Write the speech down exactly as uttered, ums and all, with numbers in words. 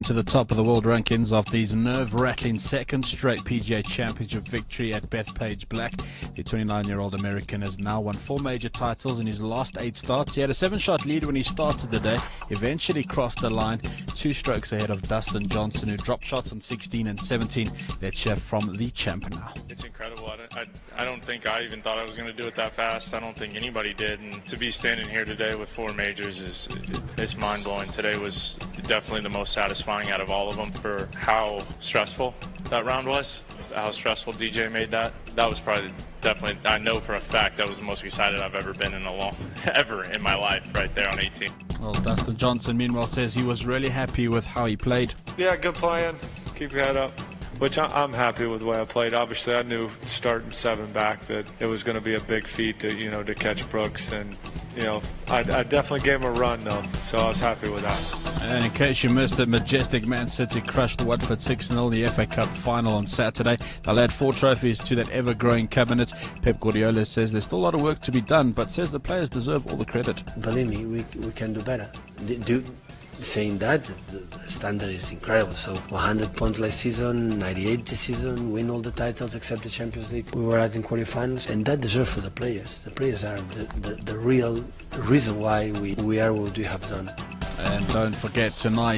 to the top of the world rankings after his nerve-rattling second straight P G A Championship victory at Bethpage Black. The twenty-nine-year-old American has now won four major titles in his last eight starts. He had a seven-shot lead when he started the day, eventually crossed the line, two strokes ahead of Dustin Johnson, who dropped shots on sixteen and seventeen. Let's hear from the champ now. It's incredible. I don't, I, I don't think I even thought I was going to do it that fast. I don't think anybody did. And to be standing here today with four majors is it's mind-blowing. Today was definitely the most satisfying out of all of them for how stressful that round was, how stressful D J made that. That was probably definitely, I know for a fact, that was the most excited I've ever been in a long, ever in my life right there on eighteen. Well, Dustin Johnson, meanwhile, says he was really happy with how he played. Yeah, good playing. Keep your head up. Which I'm happy with the way I played. Obviously, I knew starting seven back that it was going to be a big feat to, you know, to catch Brooks, and you know, I, I definitely gave him a run though, so I was happy with that. And in case you missed it, Majestic Man City crushed Watford six nil in the F A Cup final on Saturday. They'll add four trophies to that ever-growing cabinet. Pep Guardiola says there's still a lot of work to be done, but says the players deserve all the credit. Believe me, we we can do better. Do, saying that, the, the standard is incredible. So one hundred points last season, ninety-eight this season, win all the titles except the Champions League. We were out in quarterfinals, and that deserves for the players. The players are the, the, the real reason why we, we are what we have done. And don't forget tonight,